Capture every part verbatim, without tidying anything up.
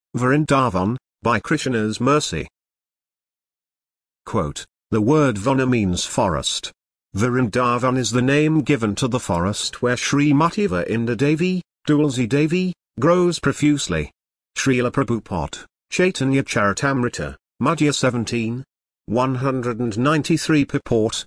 Vrindavan, by Krishna's mercy. Quote, the word Vana means forest. Vrindavan is the name given to the forest where Srimati Vrinda Devi, Tulsi Devi, grows profusely. Srila Prabhupada, Chaitanya Charitamrita, Madhya seventeen, one ninety-three purport.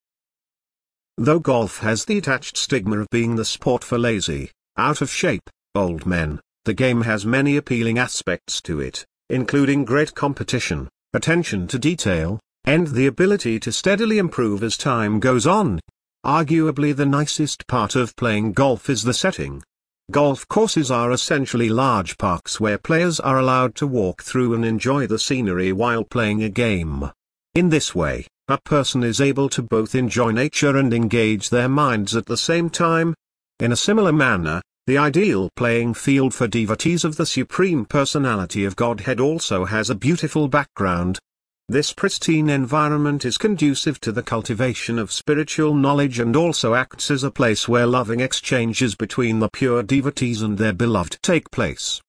Though golf has the attached stigma of being the sport for lazy, out-of-shape, old men, the game has many appealing aspects to it, including great competition, attention to detail, and the ability to steadily improve as time goes on. Arguably the nicest part of playing golf is the setting. Golf courses are essentially large parks where players are allowed to walk through and enjoy the scenery while playing a game. In this way, a person is able to both enjoy nature and engage their minds at the same time. In a similar manner, the ideal playing field for devotees of the Supreme Personality of Godhead also has a beautiful background. This pristine environment is conducive to the cultivation of spiritual knowledge and also acts as a place where loving exchanges between the pure devotees and their beloved take place.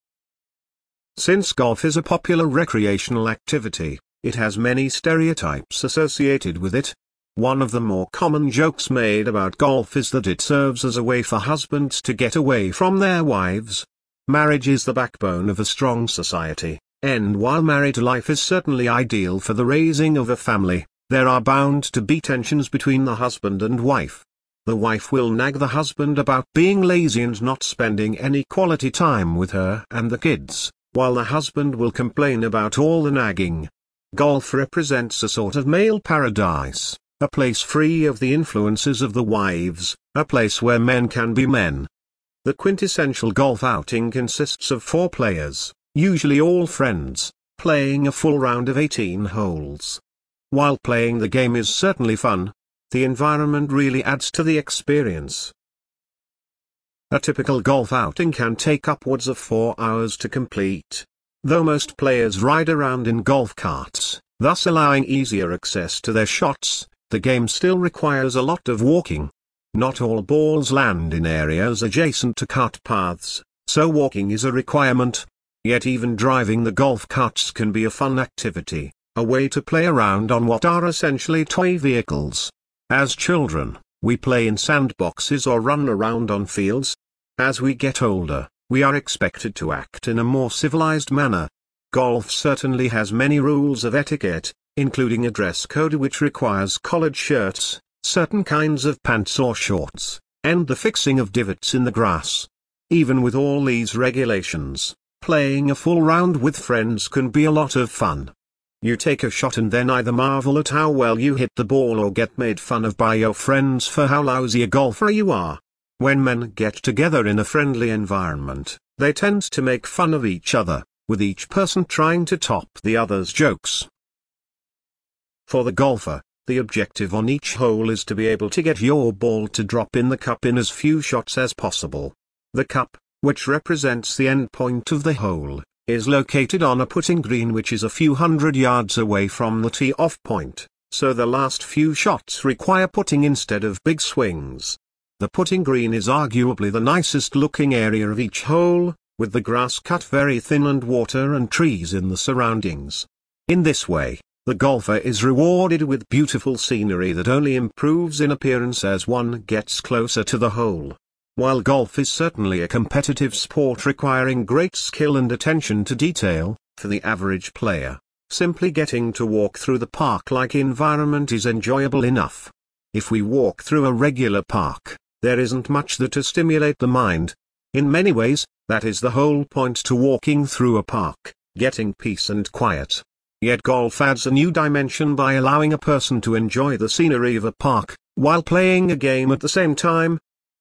Since golf is a popular recreational activity, it has many stereotypes associated with it. One of the more common jokes made about golf is that it serves as a way for husbands to get away from their wives. Marriage is the backbone of a strong society. And while married life is certainly ideal for the raising of a family, there are bound to be tensions between the husband and wife. The wife will nag the husband about being lazy and not spending any quality time with her and the kids, while the husband will complain about all the nagging. Golf represents a sort of male paradise, a place free of the influences of the wives, a place where men can be men. The quintessential golf outing consists of four players, usually all friends, playing a full round of eighteen holes. While playing the game is certainly fun, the environment really adds to the experience. A typical golf outing can take upwards of four hours to complete. Though most players ride around in golf carts, thus allowing easier access to their shots, the game still requires a lot of walking. Not all balls land in areas adjacent to cart paths, so walking is a requirement. Yet even driving the golf carts can be a fun activity, a way to play around on what are essentially toy vehicles. As children, we play in sandboxes or run around on fields. As we get older, we are expected to act in a more civilized manner. Golf certainly has many rules of etiquette, including a dress code which requires collared shirts, certain kinds of pants or shorts, and the fixing of divots in the grass. Even with all these regulations, playing a full round with friends can be a lot of fun. You take a shot and then either marvel at how well you hit the ball or get made fun of by your friends for how lousy a golfer you are. When men get together in a friendly environment, they tend to make fun of each other, with each person trying to top the other's jokes. For the golfer, the objective on each hole is to be able to get your ball to drop in the cup in as few shots as possible. The cup, which represents the end point of the hole, is located on a putting green which is a few hundred yards away from the tee-off point, so the last few shots require putting instead of big swings. The putting green is arguably the nicest looking area of each hole, with the grass cut very thin and water and trees in the surroundings. In this way, the golfer is rewarded with beautiful scenery that only improves in appearance as one gets closer to the hole. While golf is certainly a competitive sport requiring great skill and attention to detail, for the average player, simply getting to walk through the park-like environment is enjoyable enough. If we walk through a regular park, there isn't much there to stimulate the mind. In many ways, that is the whole point to walking through a park, getting peace and quiet. Yet golf adds a new dimension by allowing a person to enjoy the scenery of a park, while playing a game at the same time.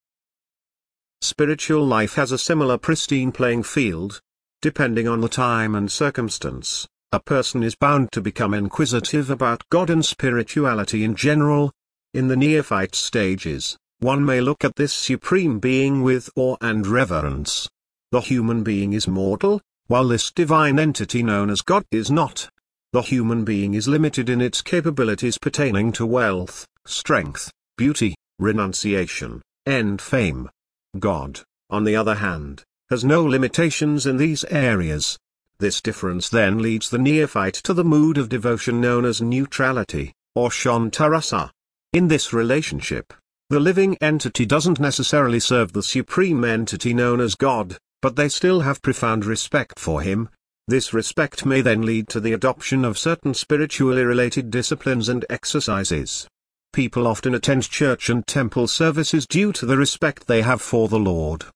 Spiritual life has a similar pristine playing field. Depending on the time and circumstance, a person is bound to become inquisitive about God and spirituality in general. In the neophyte stages, one may look at this supreme being with awe and reverence. The human being is mortal, while this divine entity known as God is not. The human being is limited in its capabilities pertaining to wealth, strength, beauty, renunciation, and fame. God, on the other hand, has no limitations in these areas. This difference then leads the neophyte to the mood of devotion known as neutrality, or Shantarasa. In this relationship, the living entity doesn't necessarily serve the supreme entity known as God, but they still have profound respect for him. This respect may then lead to the adoption of certain spiritually related disciplines and exercises. People often attend church and temple services due to the respect they have for the Lord.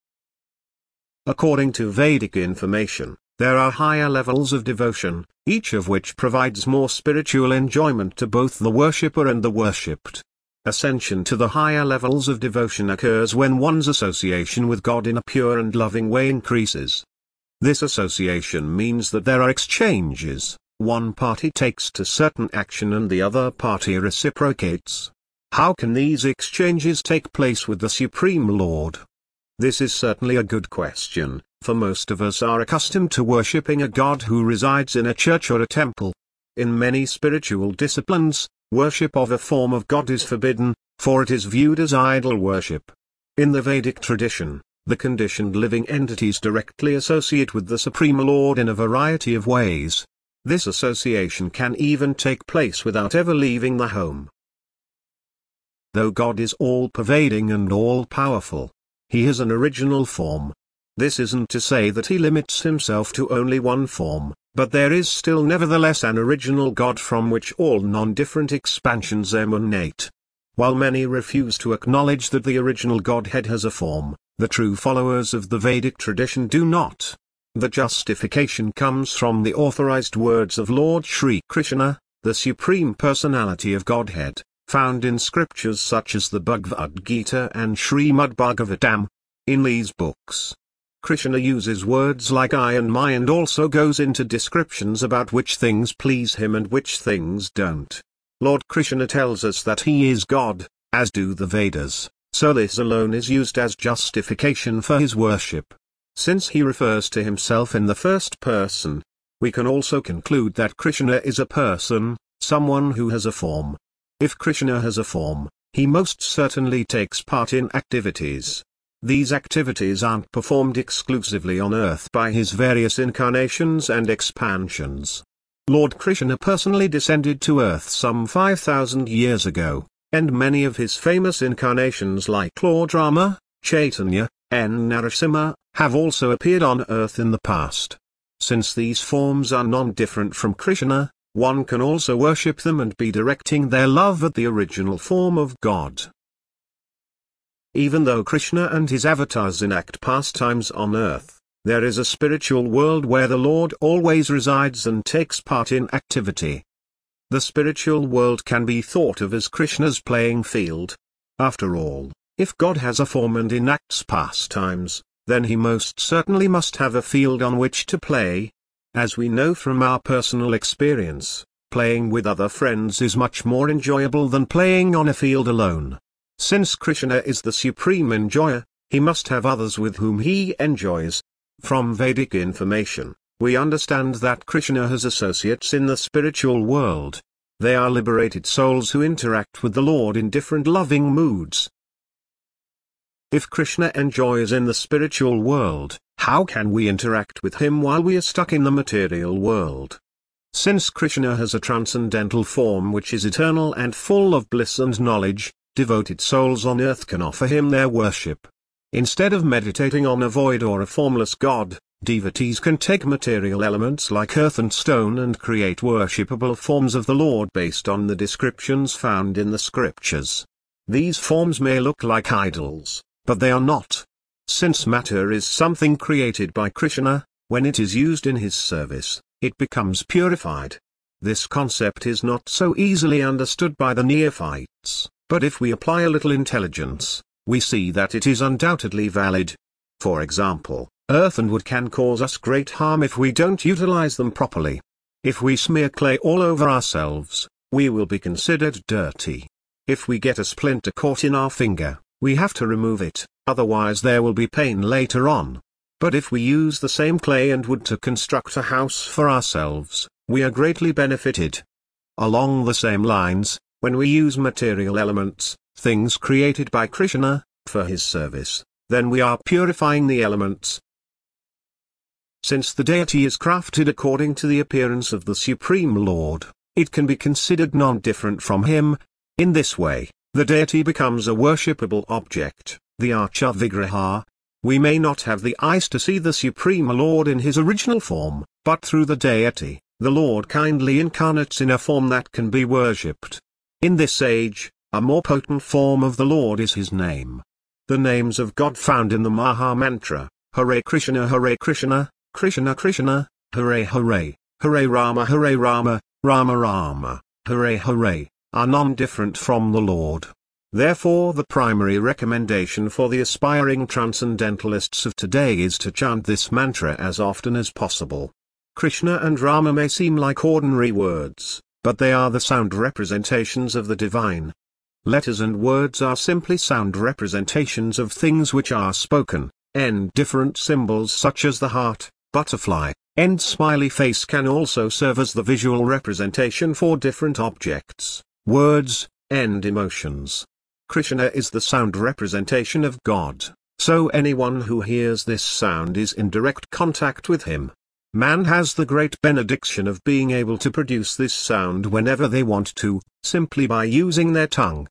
According to Vedic information, there are higher levels of devotion, each of which provides more spiritual enjoyment to both the worshipper and the worshipped. Ascension to the higher levels of devotion occurs when one's association with God in a pure and loving way increases. This association means that there are exchanges. One party takes to certain action and the other party reciprocates. How can these exchanges take place with the Supreme Lord? This is certainly a good question, for most of us are accustomed to worshipping a God who resides in a church or a temple. In many spiritual disciplines, worship of a form of God is forbidden, for it is viewed as idol worship. In the Vedic tradition, the conditioned living entities directly associate with the Supreme Lord in a variety of ways. This association can even take place without ever leaving the home. Though God is all-pervading and all-powerful, he has an original form. This isn't to say that he limits himself to only one form, but there is still nevertheless an original God from which all non-different expansions emanate. While many refuse to acknowledge that the original Godhead has a form, the true followers of the Vedic tradition do not. The justification comes from the authorized words of Lord Sri Krishna, the Supreme Personality of Godhead, found in scriptures such as the Bhagavad Gita and Srimad Bhagavatam. In these books, Krishna uses words like I and my and also goes into descriptions about which things please him and which things don't. Lord Krishna tells us that he is God, as do the Vedas, so this alone is used as justification for his worship. Since he refers to himself in the first person, we can also conclude that Krishna is a person, someone who has a form. If Krishna has a form, he most certainly takes part in activities. These activities aren't performed exclusively on earth by his various incarnations and expansions. Lord Krishna personally descended to earth some five thousand years ago, and many of his famous incarnations like Lord Rama, Chaitanya, and Narasimha, have also appeared on earth in the past. Since these forms are non-different from Krishna, one can also worship them and be directing their love at the original form of God. Even though Krishna and his avatars enact pastimes on earth, there is a spiritual world where the Lord always resides and takes part in activity. The spiritual world can be thought of as Krishna's playing field. After all, if God has a form and enacts pastimes, then he most certainly must have a field on which to play. As we know from our personal experience, playing with other friends is much more enjoyable than playing on a field alone. Since Krishna is the supreme enjoyer, he must have others with whom he enjoys. From Vedic information, we understand that Krishna has associates in the spiritual world. They are liberated souls who interact with the Lord in different loving moods. If Krishna enjoys in the spiritual world, how can we interact with him while we are stuck in the material world? Since Krishna has a transcendental form which is eternal and full of bliss and knowledge, devoted souls on earth can offer him their worship. Instead of meditating on a void or a formless God, devotees can take material elements like earth and stone and create worshipable forms of the Lord based on the descriptions found in the scriptures. These forms may look like idols, but they are not. Since matter is something created by Krishna, when it is used in his service, it becomes purified. This concept is not so easily understood by the neophytes, but if we apply a little intelligence, we see that it is undoubtedly valid. For example, earth and wood can cause us great harm if we don't utilize them properly. If we smear clay all over ourselves, we will be considered dirty. If we get a splinter caught in our finger, we have to remove it, otherwise there will be pain later on. But if we use the same clay and wood to construct a house for ourselves, we are greatly benefited. Along the same lines, when we use material elements, things created by Krishna, for his service, then we are purifying the elements. Since the deity is crafted according to the appearance of the Supreme Lord, it can be considered non-different from him. In this way, the deity becomes a worshipable object, the Archa Vigraha. We may not have the eyes to see the Supreme Lord in his original form, but through the deity, the Lord kindly incarnates in a form that can be worshipped. In this age, a more potent form of the Lord is his name. The names of God found in the Maha Mantra, Hare Krishna Hare Krishna, Krishna Krishna, Hare Hare, Hare Rama Hare Rama, Rama Rama, Hare Hare, are non-different from the Lord. Therefore the primary recommendation for the aspiring transcendentalists of today is to chant this mantra as often as possible. Krishna and Rama may seem like ordinary words, but they are the sound representations of the divine. Letters and words are simply sound representations of things which are spoken, and different symbols such as the heart, butterfly, and smiley face can also serve as the visual representation for different objects, words, and emotions. Krishna is the sound representation of God, so anyone who hears this sound is in direct contact with him. Man has the great benediction of being able to produce this sound whenever they want to, simply by using their tongue.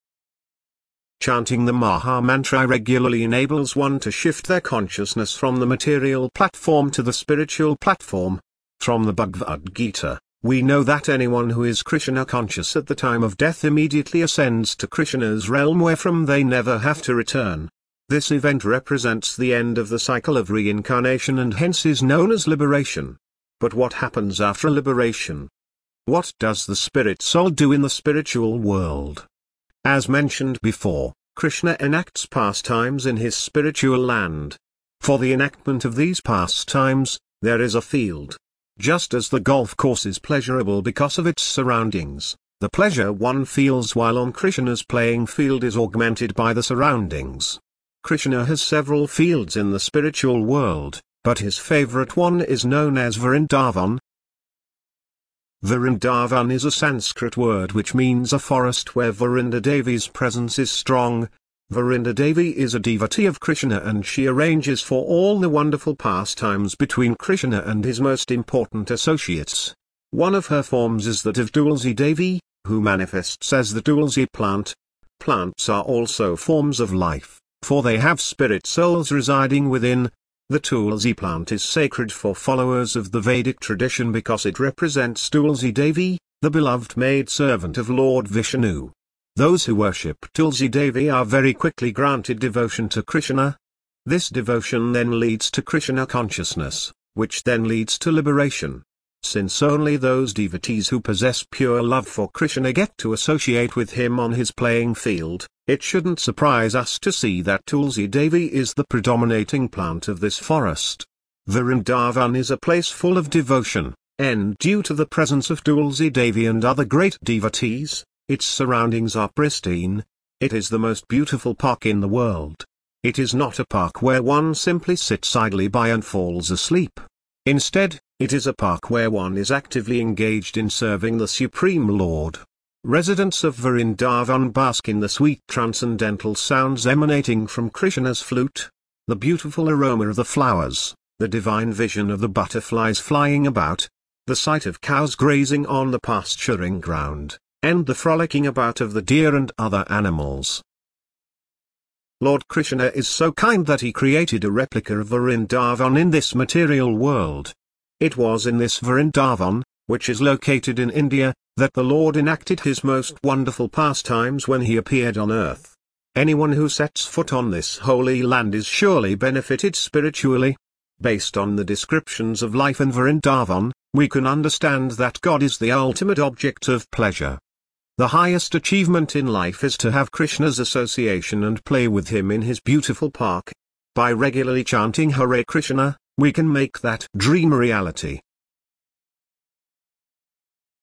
Chanting the Maha Mantra regularly enables one to shift their consciousness from the material platform to the spiritual platform. From the Bhagavad Gita, we know that anyone who is Krishna conscious at the time of death immediately ascends to Krishna's realm wherefrom they never have to return. This event represents the end of the cycle of reincarnation and hence is known as liberation. But what happens after liberation? What does the spirit soul do in the spiritual world? As mentioned before, Krishna enacts pastimes in his spiritual land. For the enactment of these pastimes, there is a field. Just as the golf course is pleasurable because of its surroundings, the pleasure one feels while on Krishna's playing field is augmented by the surroundings. Krishna has several fields in the spiritual world, but his favorite one is known as Vrindavan. Vrindavan is a Sanskrit word which means a forest where Vrinda Devi's presence is strong. Vrinda Devi is a devotee of Krishna and she arranges for all the wonderful pastimes between Krishna and his most important associates. One of her forms is that of Tulsi Devi, who manifests as the Tulsi plant. Plants are also forms of life, for they have spirit souls residing within. The Tulsi plant is sacred for followers of the Vedic tradition because it represents Tulsi Devi, the beloved maidservant of Lord Vishnu. Those who worship Tulsi Devi are very quickly granted devotion to Krishna. This devotion then leads to Krishna consciousness, which then leads to liberation. Since only those devotees who possess pure love for Krishna get to associate with him on his playing field, it shouldn't surprise us to see that Tulsi Devi is the predominating plant of this forest. Vrindavan is a place full of devotion, and due to the presence of Tulsi Devi and other great devotees, its surroundings are pristine. It is the most beautiful park in the world. It is not a park where one simply sits idly by and falls asleep. Instead, it is a park where one is actively engaged in serving the Supreme Lord. Residents of Vrindavan bask in the sweet transcendental sounds emanating from Krishna's flute, the beautiful aroma of the flowers, the divine vision of the butterflies flying about, the sight of cows grazing on the pasturing ground, and the frolicking about of the deer and other animals. Lord Krishna is so kind that he created a replica of Vrindavan in this material world. It was in this Vrindavan, which is located in India, that the Lord enacted his most wonderful pastimes when he appeared on earth. Anyone who sets foot on this holy land is surely benefited spiritually. Based on the descriptions of life in Vrindavan, we can understand that God is the ultimate object of pleasure. The highest achievement in life is to have Krishna's association and play with him in his beautiful park. By regularly chanting Hare Krishna, we can make that dream a reality.